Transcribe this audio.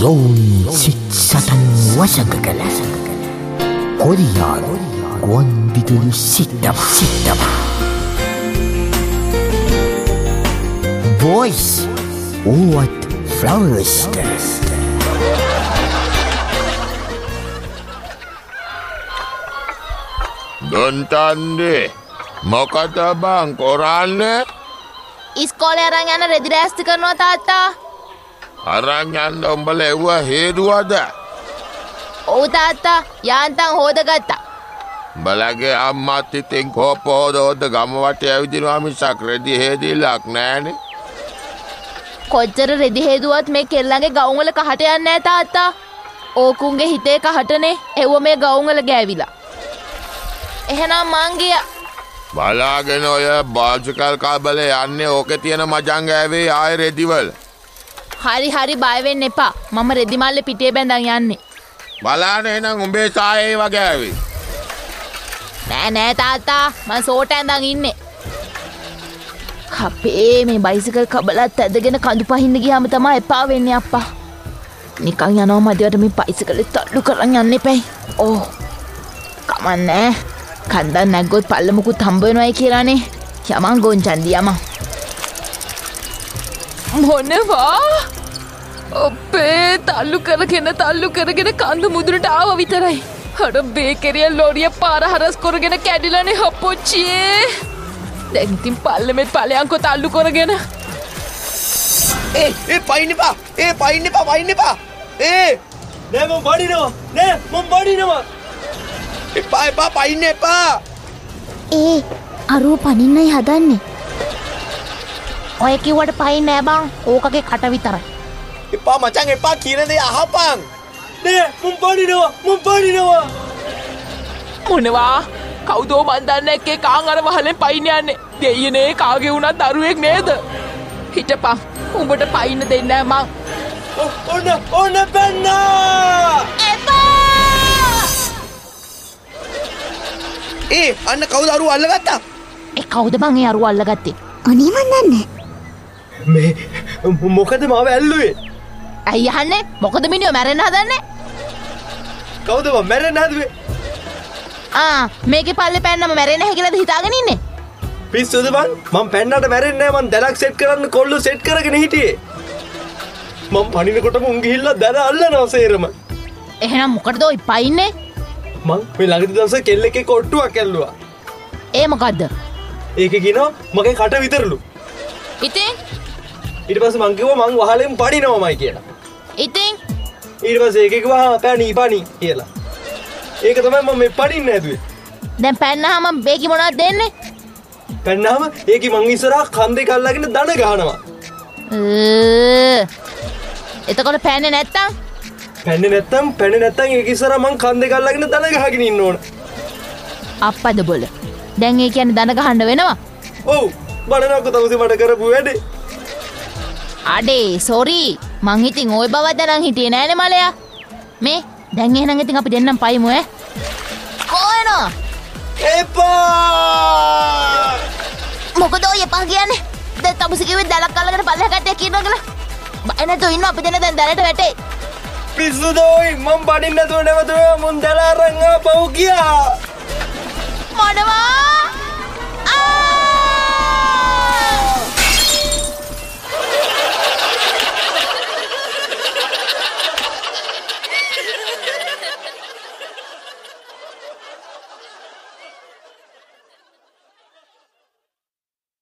යෝන් සිත් සතන් වසඟ කළ කොරියානු ගුවන් විදුලි සිත්තම Voice what florist Dontande මොකද බං කරන්නේ? ඉස්කෝලේ අරන් යන රෙදි රැස්ති කරනවා තාත්තා. අරන් යන්න උඹලා එව්ව හේතුවද? ඔව් තාත්තා යාන්තම් හොදගත්තා. උඹලගේ අම්මාත් ඉතින් කෝපෝදෝද ගම වටේ ඇවිදිනවා මිසක් රෙදි හේදිලක් නෑනේ. කොච්චර රෙදි හේදුවත් මේ කෙල්ලන්ගේ ගවුම් වල කහට යන්නේ නෑ තාත්තා. ඕකුන්ගේ හිතේ කහටනේ එව්ව මේ ගවුම් වල ගෑවිලා. එහෙනම් මං ගියා. බලාගෙන ඔය බාජකල් කාබල යන්නේ ඕකේ තියෙන මජංග ඇවේ ආයේ රෙදිවල. හරි බය වෙන්න එපා. මම රෙදි මල්ලේ පිටේ බැඳන් යන්නේ. බලාන එහෙනම් උඹේ සායේ වගේ ඇවේ. නෑ තාත්තා මං සෝට ඇඳන් ඉන්නේ. අපේ මේ බයිසිකල් කබලත් ඇදගෙන කඳු පහින්න ගියාම තමයි එපා වෙන්නේ අප්පා. නිකන් යනවා මදිවට මේ බයිසිකලේ තල්ලු කරන් යන්න එපයි. ඕ කමන්නේ. කන්දන් නැග්ගොත් පල්ලමුකුත් හම්බ වෙනවයි කියලානේ. යමන් ගොන්චන්දි යමන්. මොනවා? අපේ තල්ලු කරගෙන කඳු මුදුනට ආව විතරයි. අර බේකරිය ලොරිය පාර හරස් කරගෙන කැඩිලානේ හපොච්චියේ. දැන් ඉතින් පල්ලෙමෙත් ඵලයන්කෝ තල්ලු කරගෙන. පයින් එපා. පයින් එපා. නෑ මම බඩිනවා. එපා පයින්න එපා. අරුව පනින්නයි හදන්නේ. ඔය කිව්වට පයින් නෑ බං. ඕකගේ කට විතරයි. එපා මචං එපා කියන දේ අහපන්. නෑ මම බඩිනවා. මොනවා? කවුදෝ මන් දන්නේ එක්කේ කාන් අර වහලෙන් පයින් යන්නේ. දෙයියනේ කාගේ වුණත් දරුවෙක් නේද? හිටපන්. උඹට පයින්න දෙන්නේ නෑ මං. ඔන්න පෙන්නා. අන්න කවුද අරුව අල්ලගත්තා? කවුද බං ඒ අරුව අල්ලගත්තේ? අනේ මන් දන්නේ. මේ මොකද මාව ඇල්ලුවේ? ඇයි අහන්නේ? මොකද මිනිහෝ මැරෙන්න හදන්නේ? කවුද මැරෙන්න හදුවේ? මේකේ පල්ලේ පැන්නම මැරෙන්නේ නැහැ කියලාද හිතාගෙන ඉන්නේ? පිස්සුද බං? මං පැන්නට මැරෙන්නේ නැහැ. මං දැලක් සෙට් කරන්න කොල්ල සෙට් කරගෙන හිටියේ. මං පණිනකොටම උන් ගිහිල්ලා දැල අල්ලනවා සේරම. එහෙනම් මොකටද ඔය පයින්නේ? මං මේ ළඟදි දවසේ කෙල්ලෙක්ගේ කොට්ටුවක් ඇල්ලුවා. ඒ මොකද්ද? ඒක කියනවා මගේ කට විතරලු. ඉතින් ඊට පස්සේ මං කිව්වා මං වහලෙන් පඩිනවමයි කියලා. ඉතින් ඊට පස්සේ ඒක කිව්වා පණි කියලා. ඒක තමයි මම මේ පඩින්න හැදුවේ. දැන් පැන්නාම බේකි මොනවද දෙන්නේ? පැන්නාම ඒකි මං ඉස්සරහා කන්දේ කල්ලාගෙන දන ගහනවා. එතකොට පැන්නේ නැත්තම්? පැන්නේ නැත්තම් ඒක ඉස්සරහා මං කන්දේ කල්ලාගෙන දන ගහගෙන ඉන්න ඕන. අප්පද බොල. දැන් ඒ කියන්නේ දන ගහන්න වෙනවා? ඔව්. බලනකො තවසේ මට කරපු වැඩේ. අඩේ සෝරි. මං ඉතින් ওই බව දැනන් හිටියේ නෑනේ මලයා. මේ දැන් එහෙනම් ඉතින් අපි දෙන්නම් පයිමු ඈ. කොහෙනෝ? එපා! මොකද ඔය එපා කියන්නේ? දැන් තමුසි කිව්වේ දැලක් අල්ලගෙන පල්ලෙහාට කියනවා කියලා. බය නැතුව ඉන්න අපි දෙන්න දැන් දැලට වැටේ. පිස්සුදෝයි මම බඩින්න නැතුව නැවතුනේ මුන් දැල අරන් ආපහු ගියා. මොනවා?